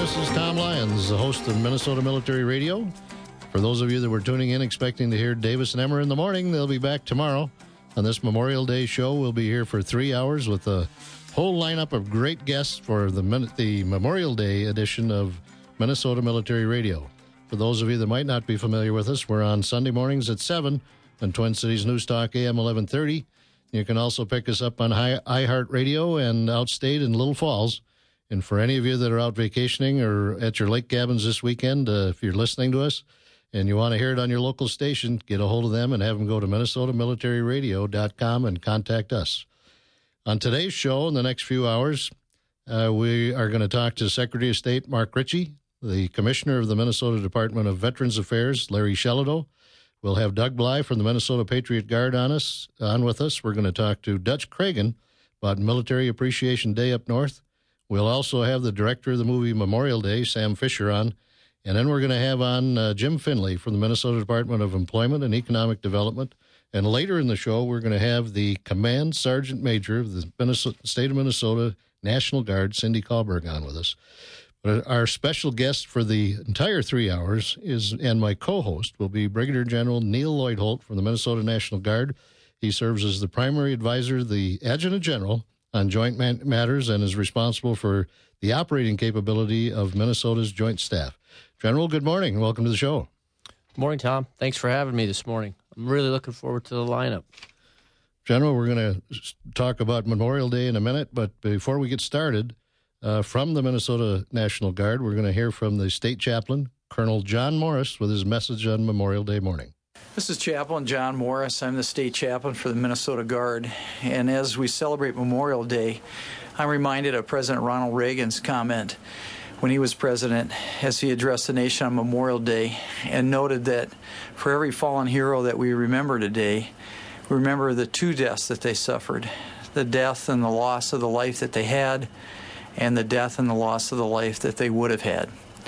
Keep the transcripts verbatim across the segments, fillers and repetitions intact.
This is Tom Lyons, the host of Minnesota Military Radio. For those of you that were tuning in expecting to hear Davis and Emmer in the morning, they'll be back tomorrow on this Memorial Day show. We'll be here for three hours with a whole lineup of great guests for the, the Memorial Day edition of Minnesota Military Radio. For those of you that might not be familiar with us, we're on Sunday mornings at seven on Twin Cities News Talk A M eleven thirty. You can also pick us up on iHeartRadio and outstate in Little Falls. And for any of you that are out vacationing or at your lake cabins this weekend, uh, if you're listening to us and you want to hear it on your local station, get a hold of them and have them go to minnesota military radio dot com and contact us. On today's show, in the next few hours, uh, we are going to talk to Secretary of State Mark Ritchie, the Commissioner of the Minnesota Department of Veterans Affairs, Larry Shellado. We'll have Doug Bly from the Minnesota Patriot Guard on us, on with us. We're going to talk to Dutch Cragen about Military Appreciation Day up north. We'll also have the director of the movie Memorial Day, Sam Fisher, on. And then we're going to have on uh, Jim Finley from the Minnesota Department of Employment and Economic Development. And later in the show, we're going to have the Command Sergeant Major of the Minnesota, State of Minnesota National Guard, Cindy Kahlberg, on with us. But our special guest for the entire three hours is, and my co-host will be Brigadier General Neil Lloyd Holt from the Minnesota National Guard. He serves as the primary advisor to the Adjutant General on joint man- matters and is responsible for the operating capability of Minnesota's Joint Staff. General, good morning. Welcome to the show. Good morning, Tom. Thanks for having me this morning. I'm really looking forward to the lineup. General, we're going to talk about Memorial Day in a minute, but before we get started, uh, from the Minnesota National Guard, we're going to hear from the State Chaplain, Colonel John Morris, with his message on Memorial Day morning. This is Chaplain John Morris. I'm the State Chaplain for the Minnesota Guard. And as we celebrate Memorial Day, I'm reminded of President Ronald Reagan's comment when he was president as he addressed the nation on Memorial Day and noted that for every fallen hero that we remember today, remember the two deaths that they suffered, the death and the loss of the life that they had, and the death and the loss of the life that they would have had.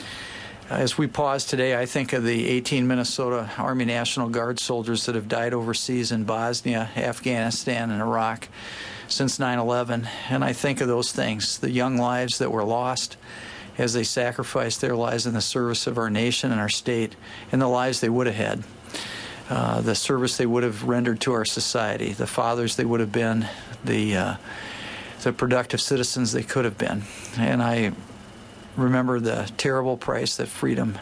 As we pause today, I think of the eighteen Minnesota Army National Guard soldiers that have died overseas in Bosnia, Afghanistan, and Iraq since nine eleven, and I think of those things, the young lives that were lost as they sacrificed their lives in the service of our nation and our state, and the lives they would have had, uh, the service they would have rendered to our society, the fathers they would have been, the, uh, the productive citizens they could have been. And I remember the terrible price that freedom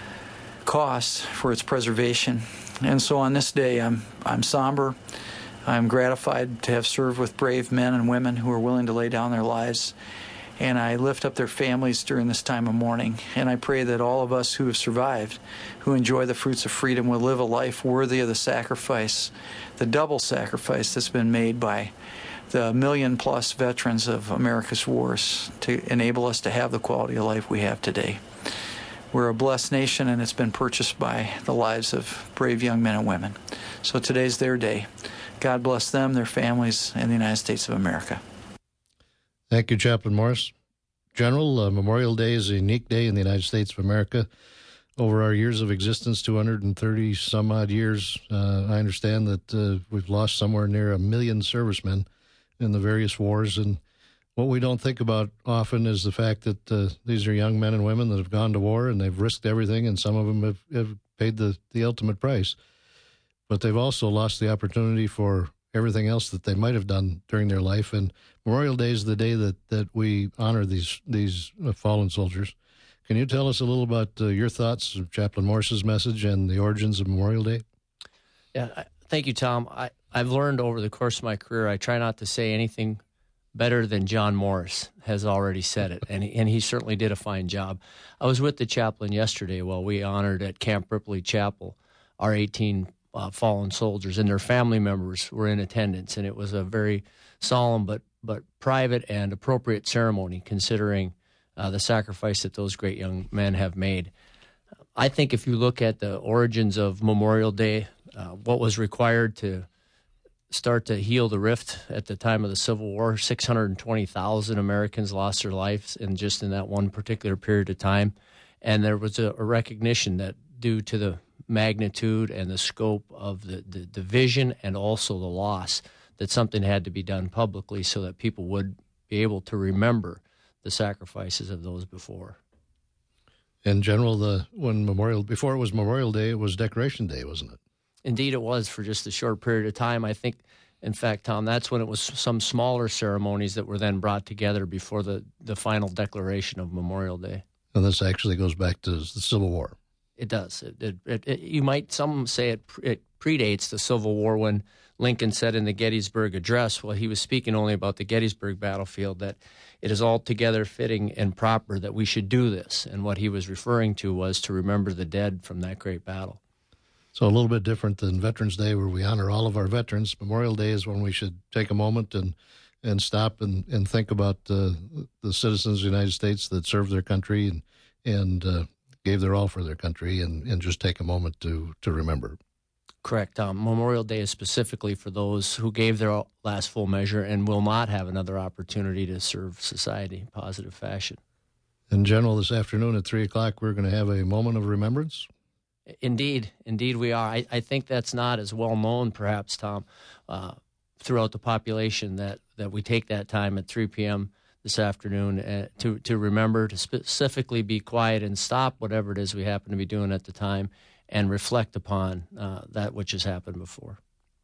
costs for its preservation. And so on this day, I'm I'm somber. I'm gratified to have served with brave men and women who are willing to lay down their lives. And I lift up their families during this time of mourning. And I pray that all of us who have survived, who enjoy the fruits of freedom, will live a life worthy of the sacrifice, the double sacrifice that's been made by the million-plus veterans of America's wars to enable us to have the quality of life we have today. We're a blessed nation, and it's been purchased by the lives of brave young men and women. So today's their day. God bless them, their families, and the United States of America. Thank you, Chaplain Morris. General, uh, Memorial Day is a unique day in the United States of America. Over our years of existence, two hundred thirty some odd years, uh, I understand that uh, we've lost somewhere near a million servicemen in the various wars. And what we don't think about often is the fact that uh, these are young men and women that have gone to war and they've risked everything, and some of them have, have paid the, the ultimate price. But they've also lost the opportunity for everything else that they might have done during their life. And Memorial Day is the day that, that we honor these these uh, fallen soldiers. Can you tell us a little about uh, your thoughts of Chaplain Morris's message and the origins of Memorial Day? Yeah, thank you, Tom. I, I've learned over the course of my career, I try not to say anything better than John Morris has already said it, and he, and he certainly did a fine job. I was with the chaplain yesterday while we honored at Camp Ripley Chapel our eighteen uh, fallen soldiers, and their family members were in attendance, and it was a very solemn but, but private and appropriate ceremony considering uh, the sacrifice that those great young men have made. I think if you look at the origins of Memorial Day, uh, what was required to start to heal the rift at the time of the Civil War, six hundred twenty thousand Americans lost their lives in just in that one particular period of time. And there was a, a recognition that due to the magnitude and the scope of the, the, the vision and also the loss, that something had to be done publicly so that people would be able to remember the sacrifices of those before. In general, the when Memorial before it was Memorial Day, it was Decoration Day, wasn't it? Indeed, it was for just a short period of time. I think, in fact, Tom, that's when it was some smaller ceremonies that were then brought together before the, the final declaration of Memorial Day. And this actually goes back to the Civil War. It does. It, it, it, it, you might, some say it, it predates the Civil War when Lincoln said in the Gettysburg Address, well, he was speaking only about the Gettysburg battlefield, that it is altogether fitting and proper that we should do this. And what he was referring to was to remember the dead from that great battle. So a little bit different than Veterans Day, where we honor all of our veterans. Memorial Day is when we should take a moment and and stop and, and think about uh, the citizens of the United States that served their country and and uh, gave their all for their country, and, and just take a moment to, to remember. Correct. Um, Memorial Day is specifically for those who gave their last full measure and will not have another opportunity to serve society in positive fashion. In general, this afternoon at three o'clock, we're going to have a moment of remembrance. Indeed. Indeed we are. I, I think that's not as well known, perhaps, Tom, uh, throughout the population, that, that we take that time at three p.m. this afternoon uh, to, to remember, to specifically be quiet and stop whatever it is we happen to be doing at the time and reflect upon uh, that which has happened before.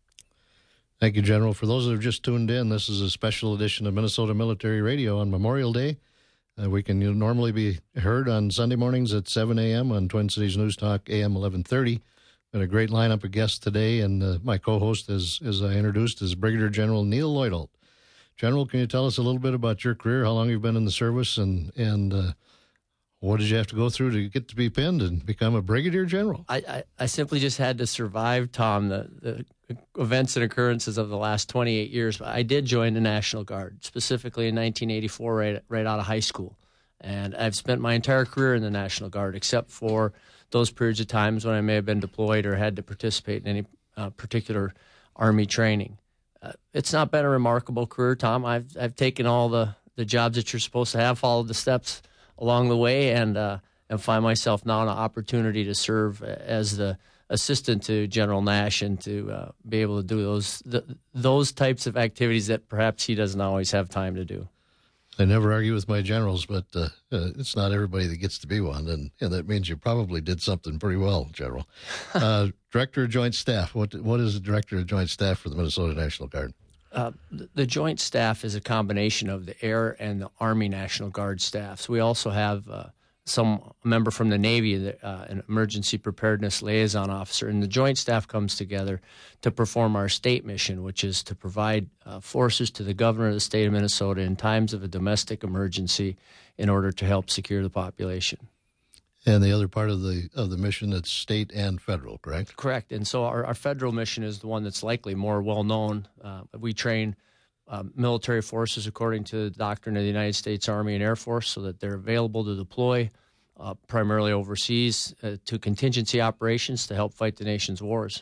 Thank you, General. For those that have just tuned in, this is a special edition of Minnesota Military Radio on Memorial Day. Uh, we can normally be heard on Sunday mornings at seven a.m. on Twin Cities News Talk, A M eleven thirty. Got a great lineup of guests today, and uh, my co-host, as, as I introduced, is Brigadier General Neil Lloyd-Holt. General, can you tell us a little bit about your career, how long you've been in the service, and and uh, what did you have to go through to get to be pinned and become a brigadier general? I, I, I simply just had to survive, Tom, the, the events and occurrences of the last twenty-eight years. I did join the National Guard, specifically in nineteen eighty-four, right, right out of high school. And I've spent my entire career in the National Guard, except for those periods of times when I may have been deployed or had to participate in any uh, particular Army training. Uh, it's not been a remarkable career, Tom. I've I've taken all the, the jobs that you're supposed to have, followed the steps along the way, and uh, and find myself now in an opportunity to serve as the assistant to General Nash and to uh, be able to do those the, those types of activities that perhaps he doesn't always have time to do. I never argue with my generals, but uh, uh, it's not everybody that gets to be one, and, and that means you probably did something pretty well, General. Uh, Director of Joint Staff, what what is the Director of Joint Staff for the Minnesota National Guard? Uh, the, the Joint Staff is a combination of the Air and the Army National Guard staffs. We also have uh, some member from the Navy, uh, an emergency preparedness liaison officer, and the Joint Staff comes together to perform our state mission, which is to provide uh, forces to the governor of the state of Minnesota in times of a domestic emergency in order to help secure the population. And the other part of the of the mission, it's state and federal, correct? Correct. And so our, our federal mission is the one that's likely more well-known. Uh, we train uh, military forces according to the doctrine of the United States Army and Air Force so that they're available to deploy uh, primarily overseas uh, to contingency operations to help fight the nation's wars.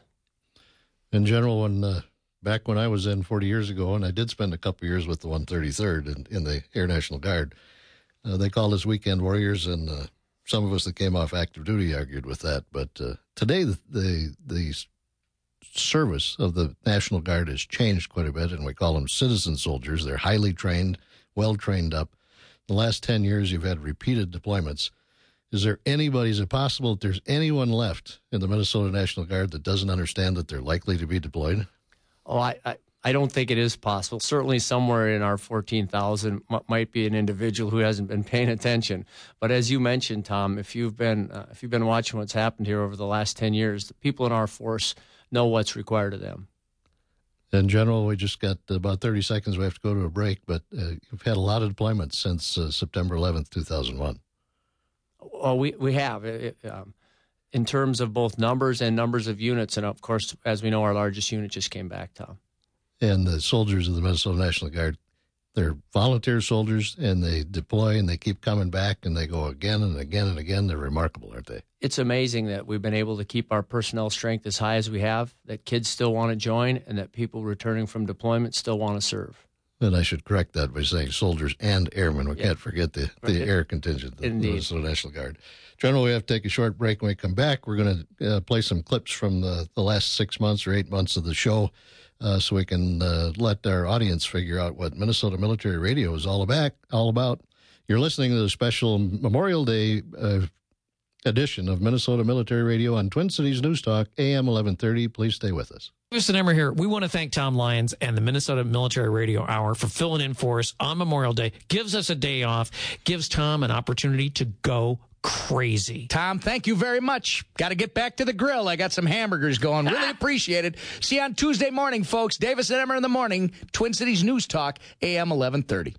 In general, when uh, back when I was in forty years ago, and I did spend a couple years with the one thirty-third in, in the Air National Guard, uh, they called us weekend warriors, and uh, some of us that came off active duty argued with that. But uh, today, the, the the service of the National Guard has changed quite a bit, and we call them citizen soldiers. They're highly trained, well trained up. The last ten years, you've had repeated deployments. Is there anybody, is it possible that there's anyone left in the Minnesota National Guard that doesn't understand that they're likely to be deployed? Oh, I, I, I don't think it is possible. Certainly somewhere in our fourteen thousand m- might be an individual who hasn't been paying attention. But as you mentioned, Tom, if you've been uh, if you've been watching what's happened here over the last ten years, the people in our force know what's required of them. In general, we just got about thirty seconds. We have to go to a break, but uh, you've had a lot of deployments since uh, September eleventh, two thousand one. Well, we, we have. It, um, in terms of both numbers and numbers of units, and of course, as we know, our largest unit just came back, Tom. And the soldiers of the Minnesota National Guard, they're volunteer soldiers, and they deploy, and they keep coming back, and they go again and again and again. They're remarkable, aren't they? It's amazing that we've been able to keep our personnel strength as high as we have, that kids still want to join, and that people returning from deployment still want to serve. And I should correct that by saying soldiers and airmen. We yeah. can't forget the, the air contingent, the Indeed. Minnesota National Guard. General, we have to take a short break. When we come back, we're going to uh, play some clips from the, the last six months or eight months of the show uh, so we can uh, let our audience figure out what Minnesota Military Radio is all about. All about. You're listening to the special Memorial Day uh, edition of Minnesota Military Radio on Twin Cities News Talk, A M eleven thirty. Please stay with us. Davis and Emmer here. We want to thank Tom Lyons and the Minnesota Military Radio Hour for filling in for us on Memorial Day. Gives us a day off, gives Tom an opportunity to go crazy. Tom, thank you very much. Got to get back to the grill. I got some hamburgers going. Really appreciate it. See you on Tuesday morning, folks. Davis and Emmer in the morning. Twin Cities News Talk, A M eleven thirty.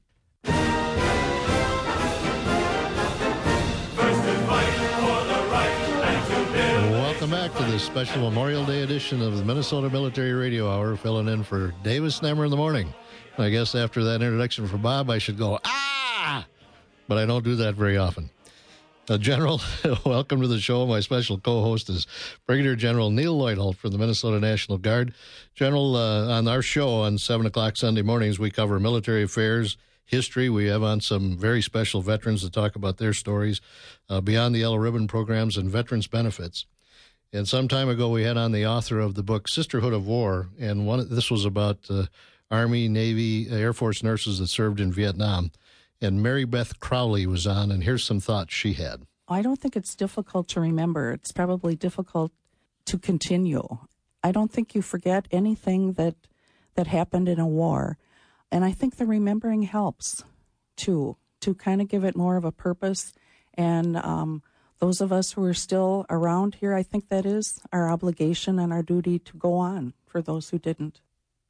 Welcome back to this special Memorial Day edition of the Minnesota Military Radio Hour, filling in for Davis and Emmer in the morning. I guess after that introduction for Bob, I should go, ah! But I don't do that very often. Uh, General, welcome to the show. My special co-host is Brigadier General Neil Lloyd-Holt from the Minnesota National Guard. General, uh, on our show on seven o'clock Sunday mornings, we cover military affairs, history. We have on some very special veterans to talk about their stories, uh, beyond the Yellow Ribbon programs and veterans benefits. And some time ago, we had on the author of the book Sisterhood of War, and one this was about uh, Army, Navy, Air Force nurses that served in Vietnam. And Mary Beth Crowley was on, and here's some thoughts she had. I don't think it's difficult to remember. It's probably difficult to continue. I don't think you forget anything that that happened in a war. And I think the remembering helps, too, to kind of give it more of a purpose. And um, those of us who are still around here, I think that is our obligation and our duty to go on for those who didn't.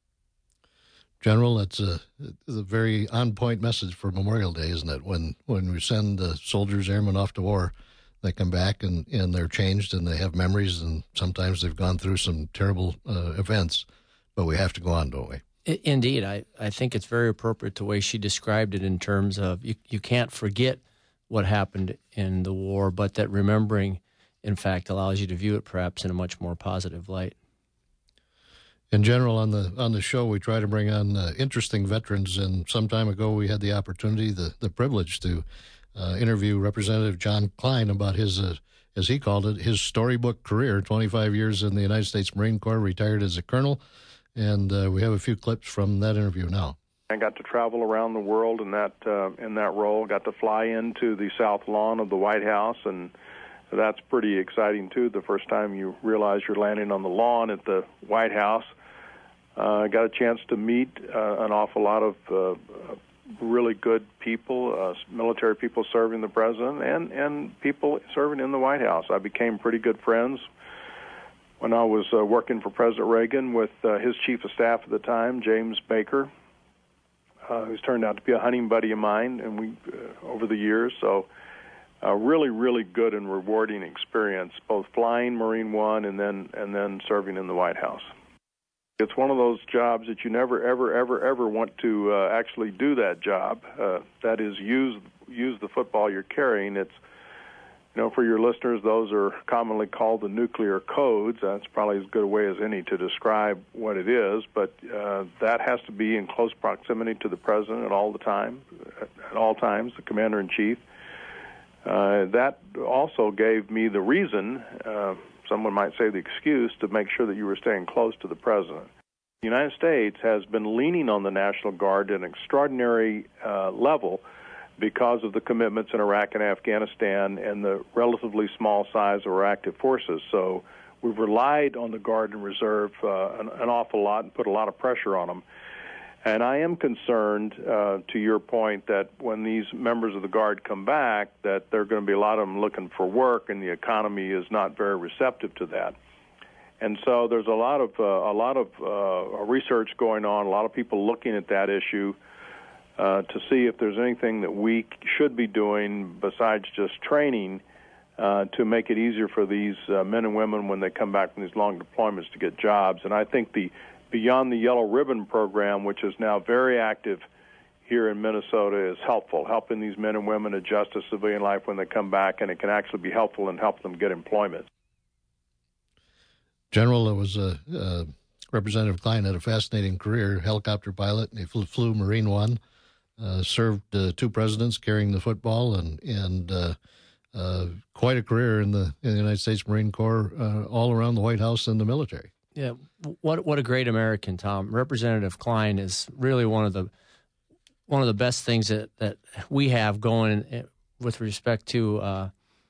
General, that's a, a very on-point message for Memorial Day, isn't it? When when we send uh, soldiers, airmen off to war, they come back and, and they're changed and they have memories, and sometimes they've gone through some terrible uh, events, but we have to go on, don't we? Indeed. I, I think it's very appropriate the way she described it in terms of you, you can't forget what happened in the war, but that remembering, in fact, allows you to view it perhaps in a much more positive light. In general, on the on the show, we try to bring on uh, interesting veterans, and some time ago we had the opportunity, the, the privilege to uh, interview Representative John Klein about his, uh, as he called it, his storybook career, twenty-five years in the United States Marine Corps, retired as a colonel, and uh, we have a few clips from that interview now. I got to travel around the world in that uh, in that role, got to fly into the South Lawn of the White House, and that's pretty exciting, too, the first time you realize you're landing on the lawn at the White House. I uh, got a chance to meet uh, an awful lot of uh, really good people, uh, military people serving the president, and, and people serving in the White House. I became pretty good friends when I was uh, working for President Reagan with uh, his chief of staff at the time, James Baker, uh, who's turned out to be a hunting buddy of mine, and we uh, over the years. So a really, really good and rewarding experience, both flying Marine One and then and then serving in the White House. It's one of those jobs that you never, ever, ever, ever want to uh, actually do that job. Uh, that is, use use the football you're carrying. It's, you know, for your listeners, those are commonly called the nuclear codes. That's probably as good a way as any to describe what it is. But uh, that has to be in close proximity to the president at all the time, at all times, the commander in chief. Uh, that also gave me the reason. Uh, Someone might say the excuse to make sure that you were staying close to the president. The United States has been leaning on the National Guard at an extraordinary uh, level because of the commitments in Iraq and Afghanistan and the relatively small size of our active forces. So we've relied on the Guard and Reserve uh, an, an awful lot and put a lot of pressure on them. And I am concerned, uh, to your point, that when these members of the Guard come back, that there are going to be a lot of them looking for work, and the economy is not very receptive to that. And so there's a lot of uh, a lot of uh, research going on, a lot of people looking at that issue uh, to see if there's anything that we should be doing besides just training uh, to make it easier for these uh, men and women when they come back from these long deployments to get jobs. And I think the Beyond the Yellow Ribbon program, which is now very active here in Minnesota, is helpful, helping these men and women adjust to civilian life when they come back, and it can actually be helpful and help them get employment. General, it was a uh, uh, Representative Klein had a fascinating career, helicopter pilot, and he flew, flew Marine One, uh, served uh, two presidents carrying the football, and and uh, uh, quite a career in the in the United States Marine Corps, uh, all around the White House and the military. Yeah, what what a great American, Tom. Representative Klein is really one of the one of the best things that, that we have going with respect to uh,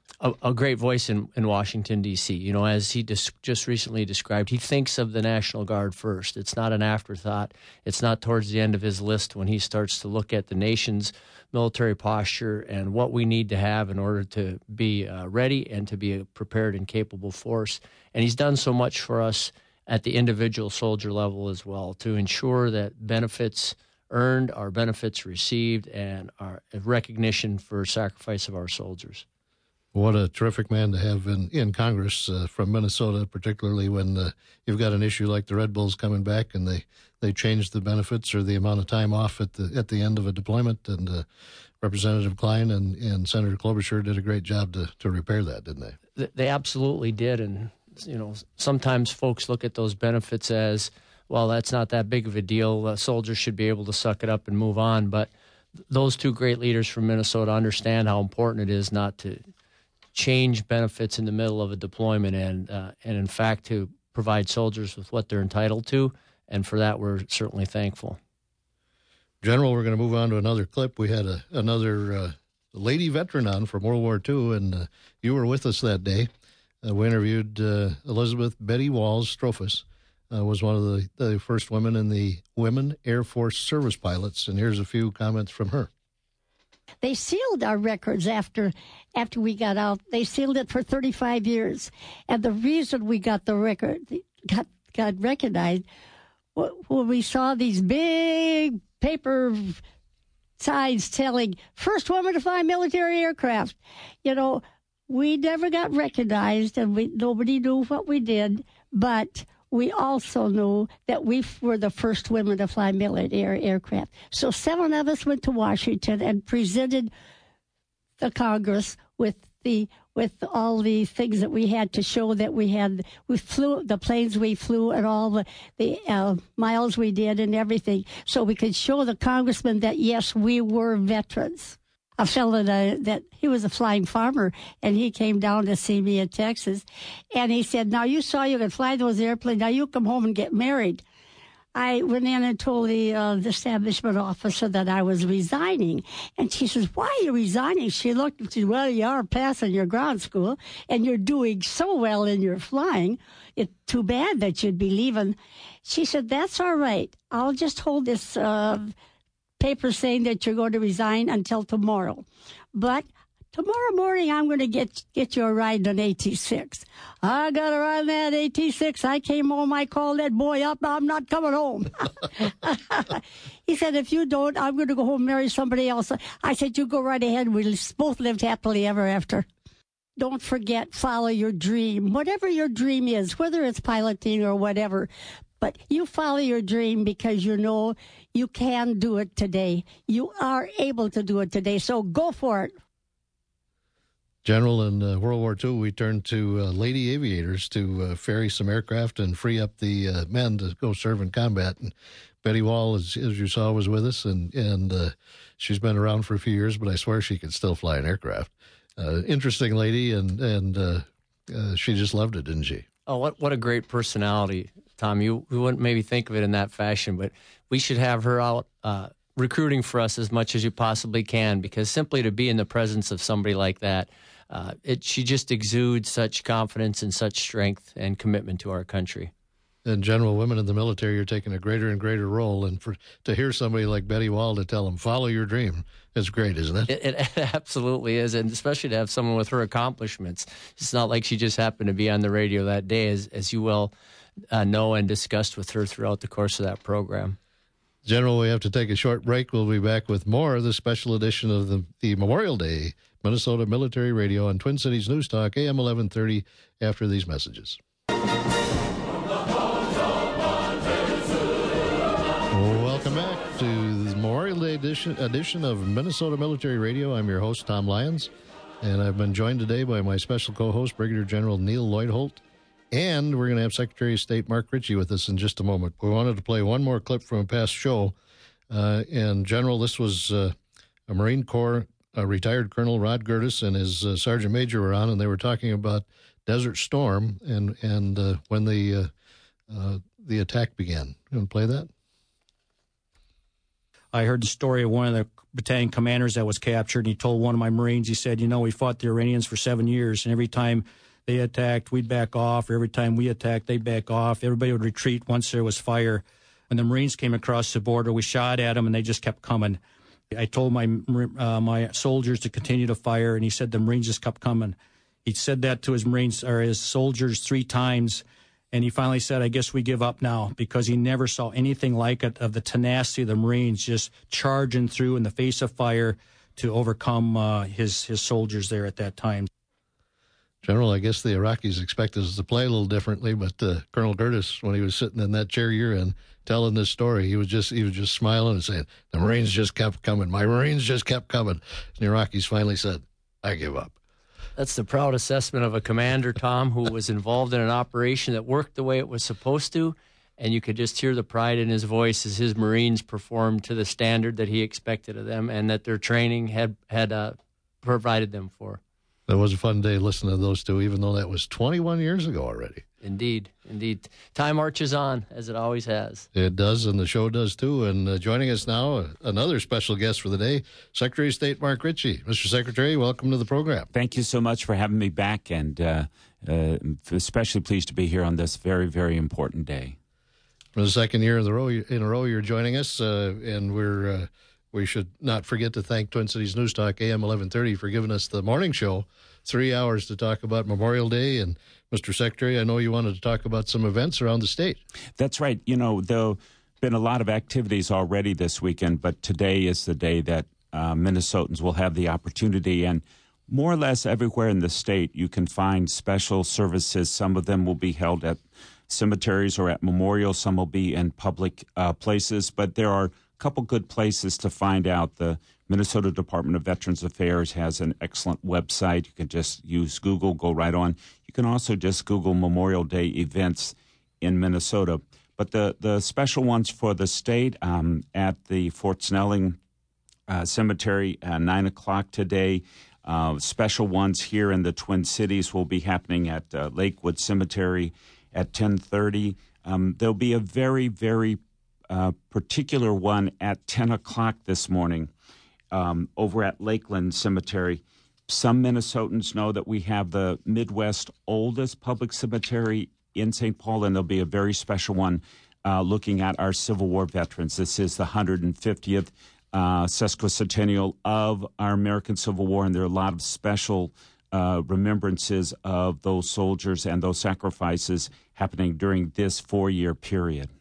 a, a great voice in, in Washington, D C. You know, as he dis- just recently described, he thinks of the National Guard first. It's not an afterthought. It's not towards the end of his list when he starts to look at the nation's military posture and what we need to have in order to be uh, ready and to be a prepared and capable force. And he's done so much for us at the individual soldier level as well to ensure that benefits earned are benefits received and our recognition for sacrifice of our soldiers. What a terrific man to have in, in Congress uh, from Minnesota, particularly when uh, you've got an issue like the Red Bulls coming back and they, they changed the benefits or the amount of time off at the at the end of a deployment. And uh, Representative Klein and, and Senator Klobuchar did a great job to, to repair that, didn't they? They absolutely did. And, you know, sometimes folks look at those benefits as, well, that's not that big of a deal. Uh, soldiers should be able to suck it up and move on. But those two great leaders from Minnesota understand how important it is not to change benefits in the middle of a deployment and, uh, and in fact, to provide soldiers with what they're entitled to. And for that, we're certainly thankful. General, we're going to move on to another clip. We had a, another uh, lady veteran on from World War Two, and uh, you were with us that day. Uh, we interviewed uh, Elizabeth Betty Walls Strophus, uh, was one of the, the first women in the Women Air Force Service Pilots, and here's a few comments from her. They sealed our records after after we got out. They sealed it for thirty-five years. And the reason we got the record, got, got recognized, when we saw these big paper signs telling first woman to fly military aircraft. You know, we never got recognized and we nobody knew what we did, but we also knew that we were the first women to fly military aircraft. So seven of us went to Washington and presented the Congress with the with all the things that we had to show that we had. We flew the planes we flew and all the the uh, miles we did and everything, so we could show the congressman that yes, we were veterans. A fellow that, that he was a flying farmer, and he came down to see me in Texas, and he said, now you saw you could fly those airplanes, now you come home and get married. I went in and told the, uh, the establishment officer that I was resigning, and she says, why are you resigning? She looked and said, well, you are passing your ground school, and you're doing so well in your flying, it's too bad that you'd be leaving. She said, that's all right, I'll just hold this uh paper saying that you're going to resign until tomorrow. But tomorrow morning, I'm going to get get you a ride on A T six. I got a ride on that A T six. I came home. I called that boy up. I'm not coming home. He said, if you don't, I'm going to go home and marry somebody else. I said, you go right ahead. We'll both live happily ever after. Don't forget, follow your dream. Whatever your dream is, whether it's piloting or whatever. But you follow your dream because you know you can do it today. You are able to do it today, so go for it. General, in uh, World War Two, we turned to uh, lady aviators to uh, ferry some aircraft and free up the uh, men to go serve in combat. And Betty Wall, as, as you saw, was with us, and, and uh, she's been around for a few years, but I swear she could still fly an aircraft. Uh, interesting lady, and, and uh, uh, she just loved it, didn't she? Oh, what what a great personality, Tom. You, you wouldn't maybe think of it in that fashion, but we should have her out uh, recruiting for us as much as you possibly can, because simply to be in the presence of somebody like that, uh, it she just exudes such confidence and such strength and commitment to our country. In general, women in the military are taking a greater and greater role, and for to hear somebody like Betty Wall to tell them, follow your dream, is great, isn't it? It, it absolutely is, and especially to have someone with her accomplishments. It's not like she just happened to be on the radio that day, as, as you well uh, know and discussed with her throughout the course of that program. General, we have to take a short break. We'll be back with more of the special edition of the, the Memorial Day Minnesota Military Radio on Twin Cities News Talk, A M eleven thirty, after these messages. Welcome back to the Memorial Day edition, edition of Minnesota Military Radio. I'm your host, Tom Lyons, and I've been joined today by my special co-host, Brigadier General Neil Lloyd-Holt, and we're going to have Secretary of State Mark Ritchie with us in just a moment. We wanted to play one more clip from a past show, uh, and General, this was uh, a Marine Corps uh, retired Colonel Rod Gertis and his uh, Sergeant Major were on, and they were talking about Desert Storm and, and uh, when the, uh, uh, the attack began. You want to play that? I heard the story of one of the battalion commanders that was captured, and he told one of my Marines, he said, you know, we fought the Iranians for seven years, and every time they attacked, we'd back off, or every time we attacked, they'd back off. Everybody would retreat once there was fire. When the Marines came across the border, we shot at them, and they just kept coming. I told my uh, my soldiers to continue to fire, and he said the Marines just kept coming. He said that to his Marines or his soldiers three times, and he finally said, I guess we give up now, because he never saw anything like it, of the tenacity of the Marines just charging through in the face of fire to overcome uh, his, his soldiers there at that time. General, I guess the Iraqis expected us to play a little differently, but uh, Colonel Curtis, when he was sitting in that chair you're in, telling this story, he was just he was just smiling and saying, the Marines just kept coming. My Marines just kept coming. And the Iraqis finally said, I give up. That's the proud assessment of a commander, Tom, who was involved in an operation that worked the way it was supposed to, and you could just hear the pride in his voice as his Marines performed to the standard that he expected of them and that their training had, had uh, provided them for. That was a fun day listening to those two, even though that was twenty-one years ago already. Indeed, indeed. Time marches on, as it always has. It does, and the show does too. And uh, joining us now, uh, another special guest for the day, Secretary of State Mark Ritchie. Mister Secretary, welcome to the program. Thank you so much for having me back, and uh, uh, especially pleased to be here on this very, very important day. For the second year in a row, in a row you're joining us, uh, and we're uh, we should not forget to thank Twin Cities News Talk A M eleven thirty for giving us the morning show, three hours to talk about Memorial Day. And Mister Secretary, I know you wanted to talk about some events around the state. That's right. You know, there have been a lot of activities already this weekend, but today is the day that uh, Minnesotans will have the opportunity. And more or less everywhere in the state, you can find special services. Some of them will be held at cemeteries or at memorials. Some will be in public uh, places. But there are a couple good places to find out. The Minnesota Department of Veterans Affairs has an excellent website. You can just use Google, go right on. You can also just Google Memorial Day events in Minnesota. But the, the special ones for the state um, at the Fort Snelling uh, Cemetery at nine o'clock today. Uh, special ones here in the Twin Cities will be happening at uh, Lakewood Cemetery at ten thirty. Um, there'll be a very, very uh, particular one at ten o'clock this morning um, over at Lakeland Cemetery. Some Minnesotans know that we have the Midwest oldest public cemetery in Saint Paul, and there'll be a very special one uh, looking at our Civil War veterans. This is the one hundred fiftieth uh, sesquicentennial of our American Civil War, and there are a lot of special uh, remembrances of those soldiers and those sacrifices happening during this four-year period.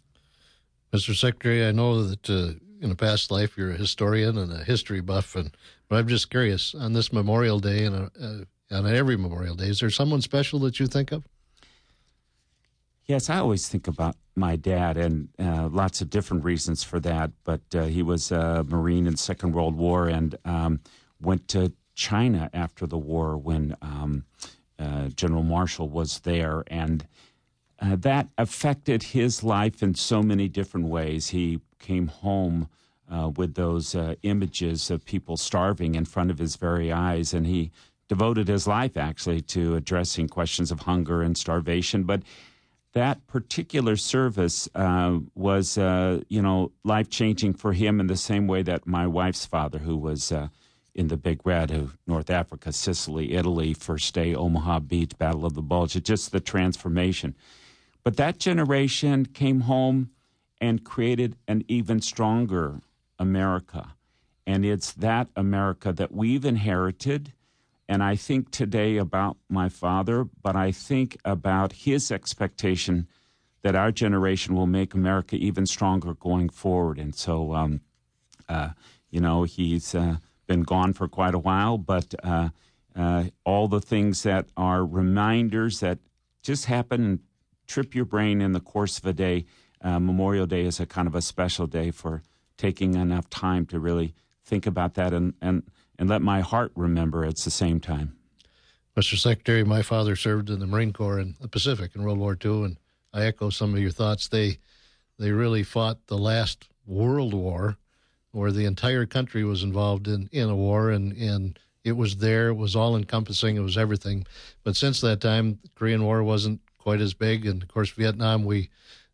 Mister Secretary, I know that uh, in a past life you're a historian and a history buff, and but I'm just curious, on this Memorial Day and uh, on every Memorial Day, is there someone special that you think of? Yes, I always think about my dad, and uh, lots of different reasons for that. But uh, he was a Marine in the Second World War and um, went to China after the war when um, uh, General Marshall was there. And uh, that affected his life in so many different ways. He came home uh, with those uh, images of people starving in front of his very eyes, and he devoted his life, actually, to addressing questions of hunger and starvation. But that particular service uh, was, uh, you know, life-changing for him in the same way that my wife's father, who was uh, in the Big Red, of North Africa, Sicily, Italy, First Day, Omaha Beach, Battle of the Bulge, it's just the transformation. But that generation came home and created an even stronger America. And it's that America that we've inherited. And I think today about my father, but I think about his expectation that our generation will make America even stronger going forward. And so, um, uh, you know, he's uh, been gone for quite a while, but uh, uh, all the things that are reminders that just happen and trip your brain in the course of a day, uh, Memorial Day is a kind of a special day for taking enough time to really think about that and, and and let my heart remember at the same time. Mister Secretary, my father served in the Marine Corps in the Pacific in World War Two, and I echo some of your thoughts. They they really fought the last World War, where the entire country was involved in, in a war, and, and it was there. It was all-encompassing. It was everything. But since that time, the Korean War wasn't quite as big, and, of course, Vietnam, we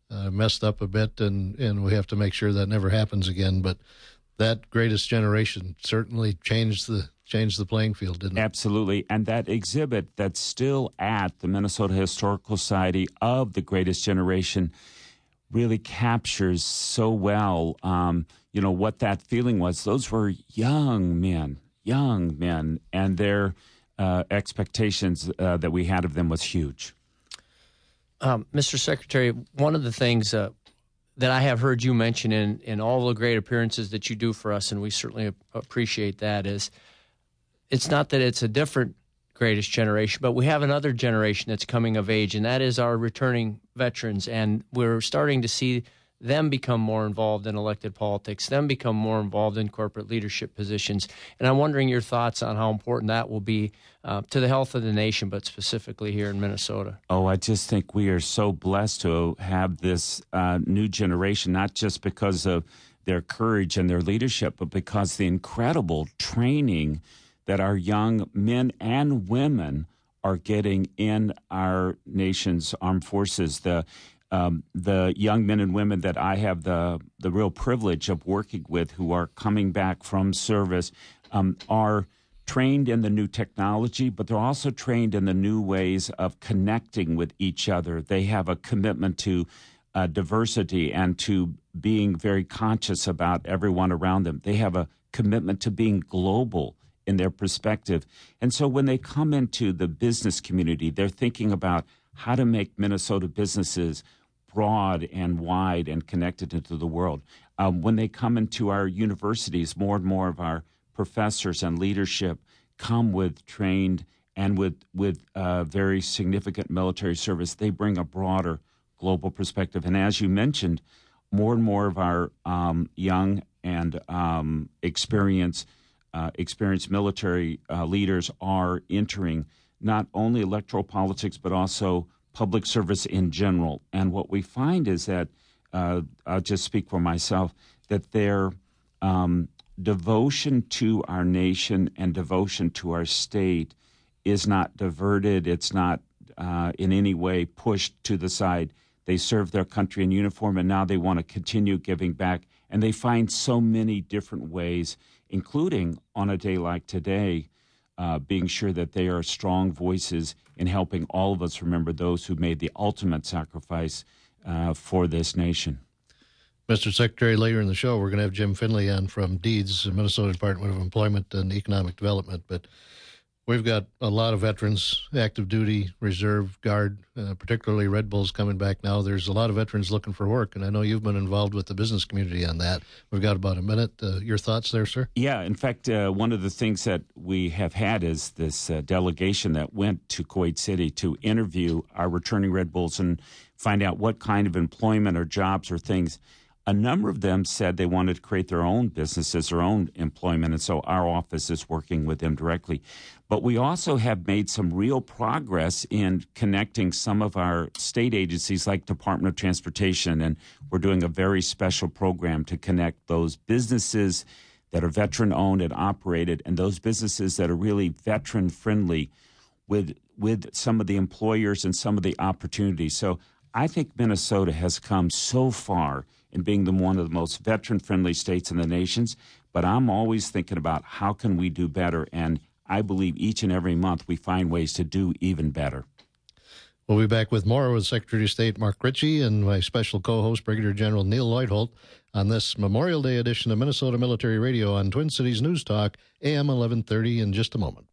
uh, messed up a bit, and, and we have to make sure that never happens again. But that greatest generation certainly changed the changed the playing field, didn't it? Absolutely. And that exhibit that's still at the Minnesota Historical Society of the Greatest Generation really captures so well, um, you know, what that feeling was. Those were young men, young men, and their uh, expectations uh, that we had of them was huge. Um, Mister Secretary, one of the things uh, that I have heard you mention in, in all the great appearances that you do for us, and we certainly appreciate that, is it's not that it's a different greatest generation, but we have another generation that's coming of age, and that is our returning veterans. And we're starting to see them become more involved in elected politics, them become more involved in corporate leadership positions. And I'm wondering your thoughts on how important that will be uh, to the health of the nation, but specifically here in Minnesota. Oh, I just think we are so blessed to have this uh, new generation, not just because of their courage and their leadership, but because the incredible training that our young men and women are getting in our nation's armed forces. The um, the young men and women that I have the the real privilege of working with, who are coming back from service, um, are trained in the new technology, but they're also trained in the new ways of connecting with each other. They have a commitment to uh, diversity and to being very conscious about everyone around them. They have a commitment to being global in their perspective. And so when they come into the business community, they're thinking about how to make Minnesota businesses broad and wide and connected into the world. Um, when they come into our universities, more and more of our professors and leadership come with trained and with, with uh, very significant military service. They bring a broader global perspective. And as you mentioned, more and more of our um, young and um, experienced Uh, experienced military uh, leaders are entering not only electoral politics, but also public service in general. And what we find is that, uh, I'll just speak for myself, that their um, devotion to our nation and devotion to our state is not diverted. It's not uh, in any way pushed to the side. They serve their country in uniform, and now they want to continue giving back. And they find so many different ways, including on a day like today, uh, being sure that they are strong voices in helping all of us remember those who made the ultimate sacrifice uh, for this nation. Mister Secretary, later in the show, we're going to have Jim Finley on from DEEDS, the Minnesota Department of Employment and Economic Development. But we've got a lot of veterans, active duty, reserve, guard, uh, particularly Red Bulls coming back now. There's a lot of veterans looking for work, and I know you've been involved with the business community on that. We've got about a minute. Uh, your thoughts there, sir? Yeah, in fact, uh, one of the things that we have had is this uh, delegation that went to Kuwait City to interview our returning Red Bulls and find out what kind of employment or jobs or things. A number of them said they wanted to create their own businesses, their own employment, and so our office is working with them directly. But we also have made some real progress in connecting some of our state agencies like Department of Transportation, and we're doing a very special program to connect those businesses that are veteran-owned and operated and those businesses that are really veteran-friendly with with some of the employers and some of the opportunities. So I think Minnesota has come so far in being the one of the most veteran-friendly states in the nations, but I'm always thinking about how can we do better, and I believe each and every month we find ways to do even better. We'll be back with more with Secretary of State Mark Ritchie and my special co-host, Brigadier General Neil Lloyd-Holt, on this Memorial Day edition of Minnesota Military Radio on Twin Cities News Talk, A M eleven thirty, in just a moment.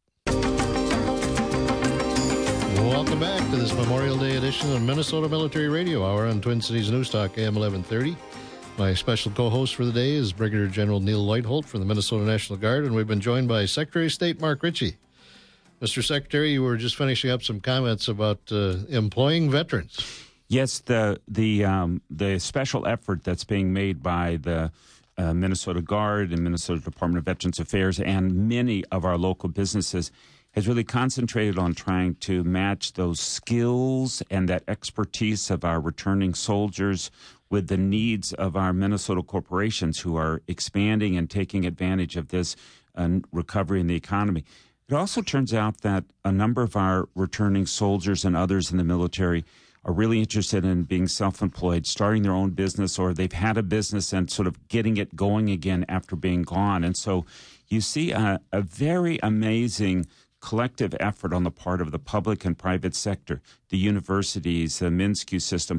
Welcome back to this Memorial Day edition of Minnesota Military Radio Hour on Twin Cities News Talk, A M eleven thirty. My special co-host for the day is Brigadier General Neil Lloyd-Holt from the Minnesota National Guard, and we've been joined by Secretary of State Mark Ritchie. Mister Secretary, you were just finishing up some comments about uh, employing veterans. Yes, the the um, the special effort that's being made by the uh, Minnesota Guard and Minnesota Department of Veterans Affairs and many of our local businesses has really concentrated on trying to match those skills and that expertise of our returning soldiers with the needs of our Minnesota corporations who are expanding and taking advantage of this uh, recovery in the economy. It also turns out that a number of our returning soldiers and others in the military are really interested in being self-employed, starting their own business, or they've had a business and sort of getting it going again after being gone. And so you see a, a very amazing collective effort on the part of the public and private sector, the universities, the MnSCU system,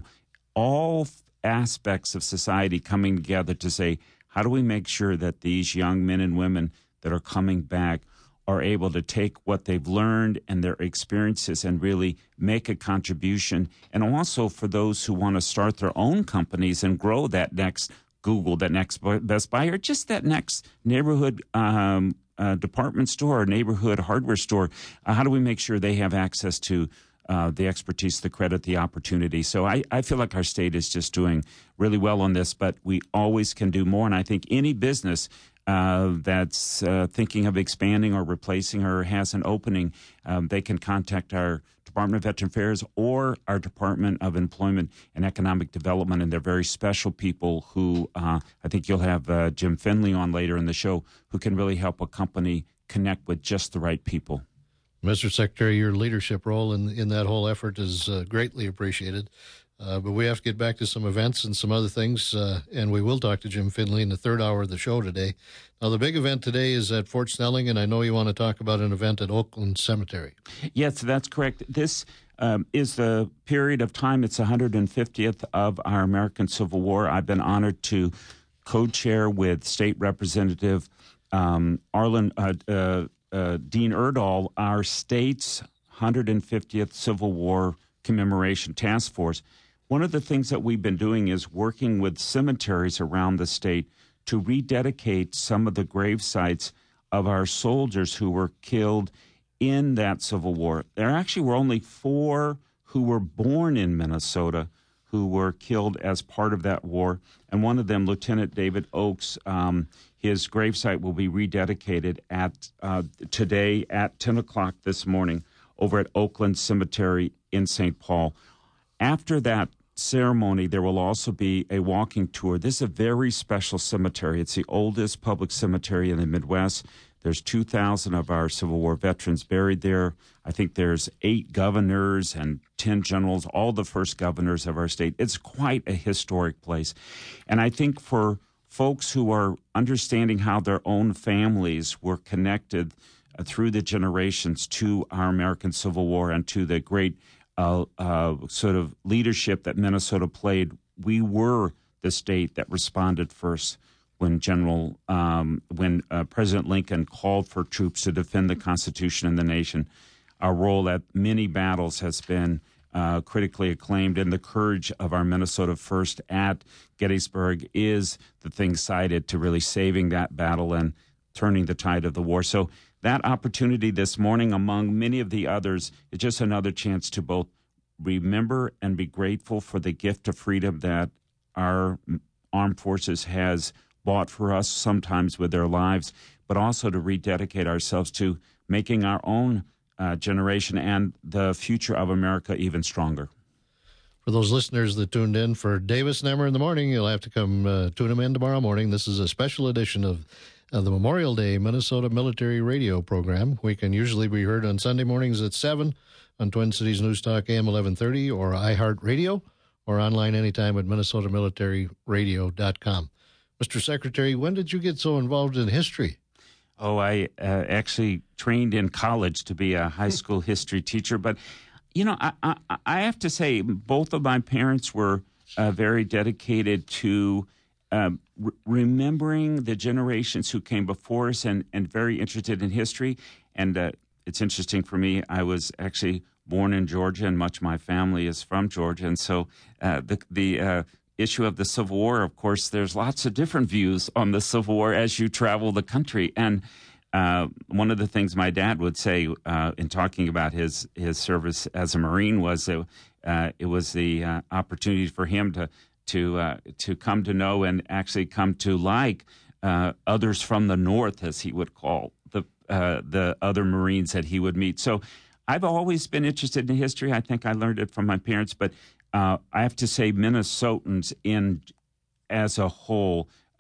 all aspects of society coming together to say, how do we make sure that these young men and women that are coming back are able to take what they've learned and their experiences and really make a contribution? And also for those who want to start their own companies and grow that next Google, that next Best Buy, or just that next neighborhood um, uh, department store or neighborhood hardware store, uh, how do we make sure they have access to uh, the expertise, the credit, the opportunity? So I, I feel like our state is just doing really well on this, but we always can do more. And I think any business uh, that's uh, thinking of expanding or replacing or has an opening, um, they can contact our Department of Veteran Affairs or our Department of Employment and Economic Development, and they're very special people who uh, I think you'll have uh, Jim Finley on later in the show, who can really help a company connect with just the right people. Mister Secretary, your leadership role in in that whole effort is uh, greatly appreciated. Uh, but we have to get back to some events and some other things, uh, and we will talk to Jim Finley in the third hour of the show today. Now, the big event today is at Fort Snelling, and I know you want to talk about an event at Oakland Cemetery. Yes, that's correct. This um, is the period of time. It's the one hundred fiftieth of our American Civil War. I've been honored to co-chair with State Representative um, Arlen uh, uh, uh, Dean Erdahl, our state's one hundred fiftieth Civil War Commemoration Task Force. One of the things that we've been doing is working with cemeteries around the state to rededicate some of the grave sites of our soldiers who were killed in that Civil War. There actually were only four who were born in Minnesota who were killed as part of that war, and one of them, Lieutenant David Oakes, um, his gravesite will be rededicated at uh, today at ten o'clock this morning over at Oakland Cemetery in Saint Paul. After that ceremony, there will also be a walking tour. This is a very special cemetery. It's the oldest public cemetery in the Midwest. There's two thousand of our Civil War veterans buried there. I think there's eight governors and ten generals, all the first governors of our state. It's quite a historic place. And I think for folks who are understanding how their own families were connected uh, through the generations to our American Civil War and to the great Uh, uh, sort of leadership that Minnesota played, we were the state that responded first when General, um, when uh, President Lincoln called for troops to defend the Constitution and the nation. Our role at many battles has been uh, critically acclaimed, and the courage of our Minnesota First at Gettysburg is the thing cited to really saving that battle and turning the tide of the war. So that opportunity this morning, among many of the others, is just another chance to both remember and be grateful for the gift of freedom that our armed forces has bought for us, sometimes with their lives, but also to rededicate ourselves to making our own uh, generation and the future of America even stronger. For those listeners that tuned in for Davis and Emmer in the morning, you'll have to come uh, tune them in tomorrow morning. This is a special edition of Uh, the Memorial Day Minnesota Military Radio program. We can usually be heard on Sunday mornings at seven on Twin Cities News Talk A M eleven thirty or iHeartRadio, or online anytime at minnesota military radio dot com. Mister Secretary, when did you get so involved in history? Oh, I uh, actually trained in college to be a high school history teacher. But, you know, I, I, I have to say, both of my parents were uh, very dedicated to Um, re- remembering the generations who came before us and, and very interested in history. And uh, it's interesting for me, I was actually born in Georgia, and much of my family is from Georgia. And so uh, the, the uh, issue of the Civil War, of course, there's lots of different views on the Civil War as you travel the country. And uh, one of the things my dad would say uh, in talking about his, his service as a Marine was that uh, it was the uh, opportunity for him to to uh, to come to know and actually come to like uh, others from the North, as he would call the uh, the other Marines that he would meet. So I've always been interested in history. I think I learned it from my parents, but uh, I have to say Minnesotans in as a whole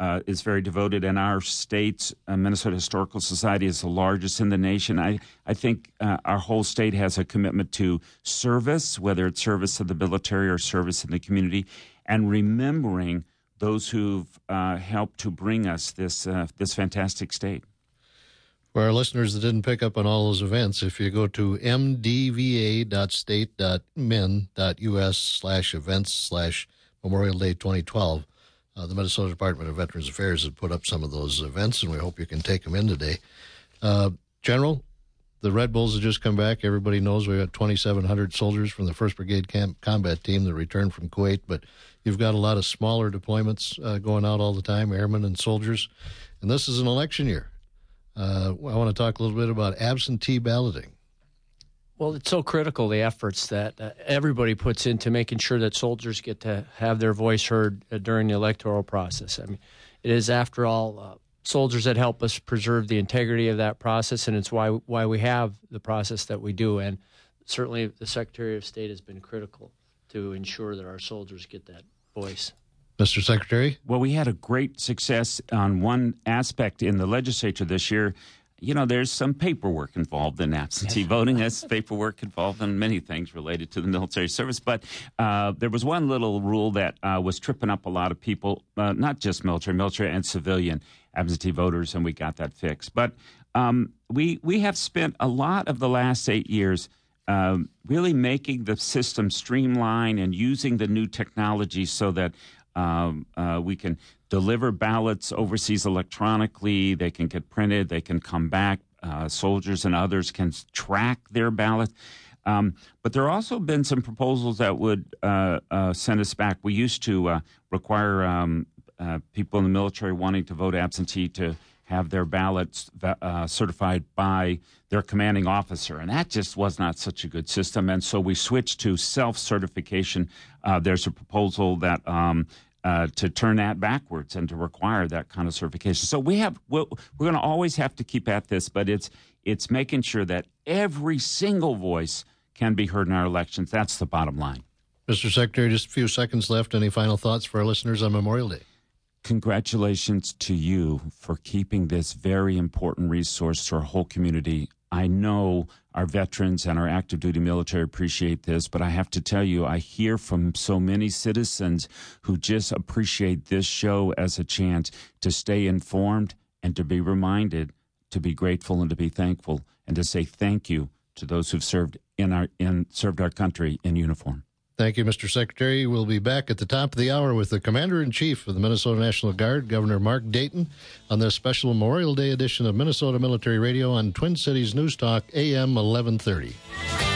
uh, is very devoted, and our state's uh, Minnesota Historical Society is the largest in the nation. I, I think uh, our whole state has a commitment to service, whether it's service to the military or service in the community, and remembering those who've uh, helped to bring us this uh, this fantastic state. For our listeners that didn't pick up on all those events, if you go to m d v a dot state dot min dot u s slash events slash Memorial Day twenty twelve, uh, the Minnesota Department of Veterans Affairs has put up some of those events, and we hope you can take them in today. Uh, General, the Red Bulls have just come back. Everybody knows we got twenty-seven hundred soldiers from the first Brigade camp combat team that returned from Kuwait, but you've got a lot of smaller deployments uh, going out all the time, airmen and soldiers, and this is an election year. Uh, I want to talk a little bit about absentee balloting. Well, it's so critical, the efforts that uh, everybody puts into making sure that soldiers get to have their voice heard uh, during the electoral process. I mean, it is, after all, uh, soldiers that help us preserve the integrity of that process, and it's why why we have the process that we do. And certainly the Secretary of State has been critical to ensure that our soldiers get that voice. Mister Secretary? Well, we had a great success on one aspect in the legislature this year. You know, there's some paperwork involved in absentee voting. There's paperwork involved in many things related to the military service. But uh, there was one little rule that uh, was tripping up a lot of people, uh, not just military, military and civilian absentee voters, and we got that fixed. But um, we we have spent a lot of the last eight years um, really making the system streamline and using the new technology so that Um, uh, we can deliver ballots overseas electronically. They can get printed. They can come back. Uh, soldiers and others can track their ballot. Um, but there have also been some proposals that would uh, uh, send us back. We used to uh, require um, uh, people in the military wanting to vote absentee to have their ballots uh, certified by their commanding officer, and that just was not such a good system. And so we switched to self-certification. Uh, there's a proposal that um, uh, to turn that backwards and to require that kind of certification. So we have we're, we're going to always have to keep at this, but it's it's making sure that every single voice can be heard in our elections. That's the bottom line. Mister Secretary, just a few seconds left. Any final thoughts for our listeners on Memorial Day? Congratulations to you for keeping this very important resource to our whole community. I know our veterans and our active duty military appreciate this, but I have to tell you, I hear from so many citizens who just appreciate this show as a chance to stay informed and to be reminded, to be grateful and to be thankful, and to say thank you to those who've served in our in served our country in uniform. Thank you, Mister Secretary. We'll be back at the top of the hour with the Commander-in-Chief of the Minnesota National Guard, Governor Mark Dayton, on this special Memorial Day edition of Minnesota Military Radio on Twin Cities News Talk, A M eleven thirty.